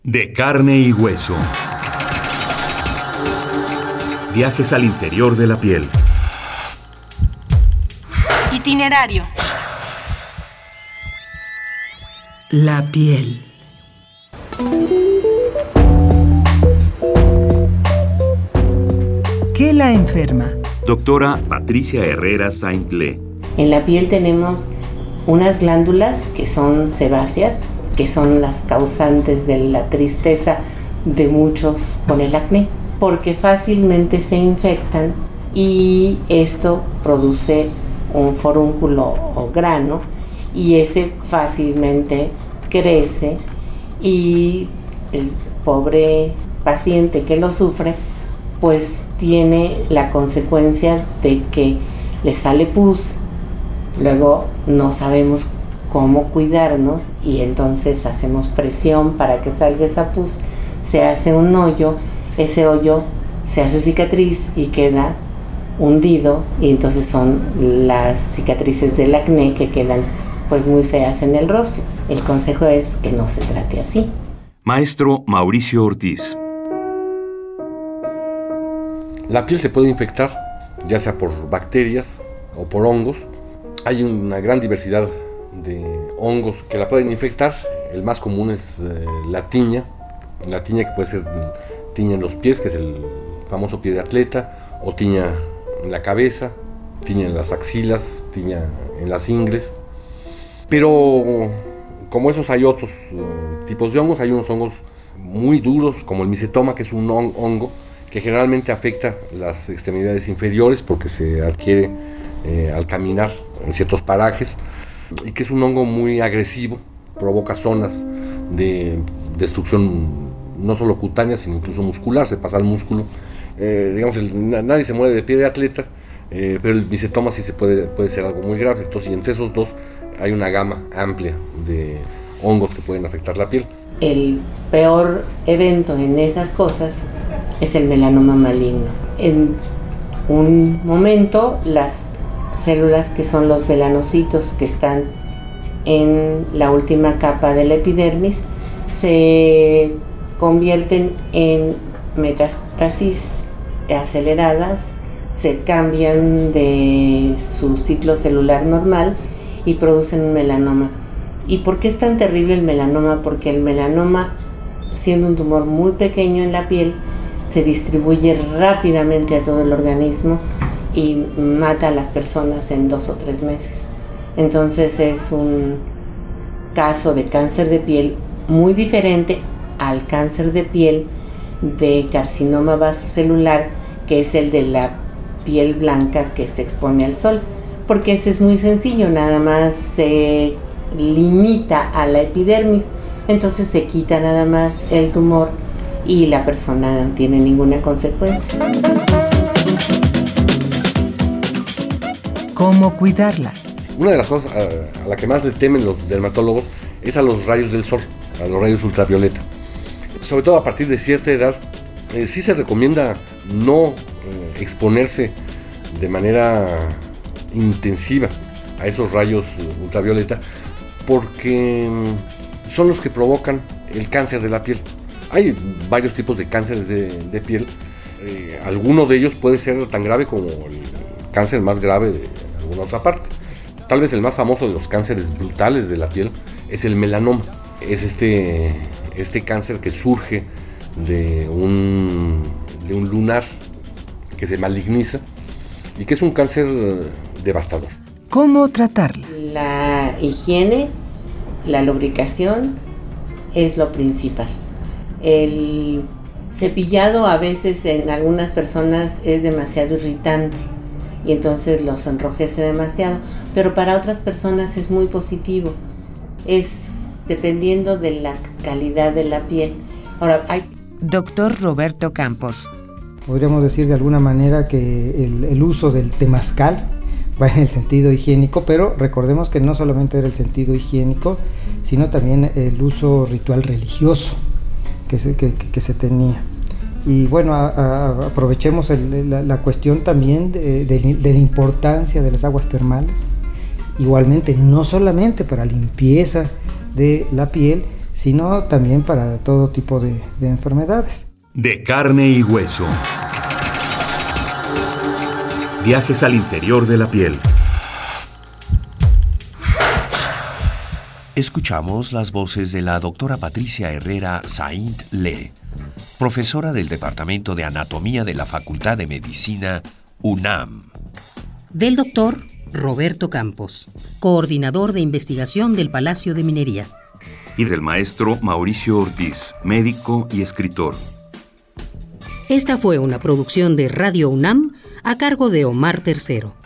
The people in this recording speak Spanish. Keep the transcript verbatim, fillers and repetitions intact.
De carne y hueso. Viajes al interior de la piel. Itinerario. La piel. ¿Qué la enferma? Doctora Patricia Herrera Saint-Le. En la piel tenemos unas glándulas que son sebáceas, que son las causantes de la tristeza de muchos con el acné, porque fácilmente se infectan y esto produce un forúnculo o grano y ese fácilmente crece y el pobre paciente que lo sufre pues tiene la consecuencia de que le sale pus, luego no sabemos cómo cuidarnos y entonces hacemos presión para que salga esa pus, se hace un hoyo, ese hoyo se hace cicatriz y queda hundido y entonces son las cicatrices del acné que quedan pues muy feas en el rostro. El consejo es que no se trate así. Maestro Mauricio Ortiz. La piel se puede infectar, ya sea por bacterias o por hongos. Hay una gran diversidad de hongos que la pueden infectar. El más común es eh, la tiña, la tiña que puede ser tiña en los pies, que es el famoso pie de atleta, o tiña en la cabeza, tiña en las axilas, tiña en las ingles. Pero como esos hay otros uh, tipos de hongos, hay unos hongos muy duros, como el micetoma, que es un hongo que generalmente afecta las extremidades inferiores porque se adquiere eh, al caminar en ciertos parajes, y que es un hongo muy agresivo, provoca zonas de destrucción no solo cutánea, sino incluso muscular, se pasa al músculo. Eh, digamos, el, nadie se muere de pie de atleta, eh, pero el micetoma sí se puede, puede ser algo muy grave. Entonces, y entre esos dos hay una gama amplia de hongos que pueden afectar la piel. El peor evento en esas cosas es el melanoma maligno. En un momento, las células que son los melanocitos que están en la última capa de la epidermis se convierten en metástasis aceleradas, se cambian de su ciclo celular normal y producen un melanoma. ¿Y por qué es tan terrible el melanoma? Porque el melanoma, siendo un tumor muy pequeño en la piel, se distribuye rápidamente a todo el organismo y mata a las personas en dos o tres meses. Entonces es un caso de cáncer de piel muy diferente al cáncer de piel de carcinoma vasocelular, que es el de la piel blanca que se expone al sol, porque ese es muy sencillo, nada más se limita a la epidermis, entonces se quita nada más el tumor y la persona no tiene ninguna consecuencia. ¿Cómo cuidarla? Una de las cosas a, a la que más le temen los dermatólogos es a los rayos del sol, a los rayos ultravioleta. Sobre todo a partir de cierta edad, eh, sí se recomienda no eh, exponerse de manera intensiva a esos rayos ultravioleta, porque son los que provocan el cáncer de la piel. Hay varios tipos de cánceres de, de piel. Eh, alguno de ellos puede ser tan grave como el cáncer más grave de alguna otra parte. Tal vez el más famoso de los cánceres brutales de la piel es el melanoma. Es este, este cáncer que surge de un, de un lunar que se maligniza y que es un cáncer devastador. ¿Cómo tratarla? La higiene, la lubricación es lo principal. El cepillado a veces en algunas personas es demasiado irritante y entonces los enrojece demasiado, pero para otras personas es muy positivo. Es dependiendo de la calidad de la piel. Ahora, hay... Doctor Roberto Campos. Podríamos decir de alguna manera que el, el uso del temazcal va en el sentido higiénico, pero recordemos que no solamente era el sentido higiénico, sino también el uso ritual religioso que se, que, que, que se tenía. Y bueno, a, a, aprovechemos el, la, la cuestión también de, de, de la importancia de las aguas termales, igualmente no solamente para limpieza de la piel, sino también para todo tipo de, de enfermedades. De carne y hueso. Viajes al interior de la piel. Escuchamos las voces de la doctora Patricia Herrera Saint-Le, profesora del Departamento de Anatomía de la Facultad de Medicina UNAM. Del doctor Roberto Campos, coordinador de investigación del Palacio de Minería. Y del maestro Mauricio Ortiz, médico y escritor. Esta fue una producción de Radio UNAM a cargo de Omar Tercero.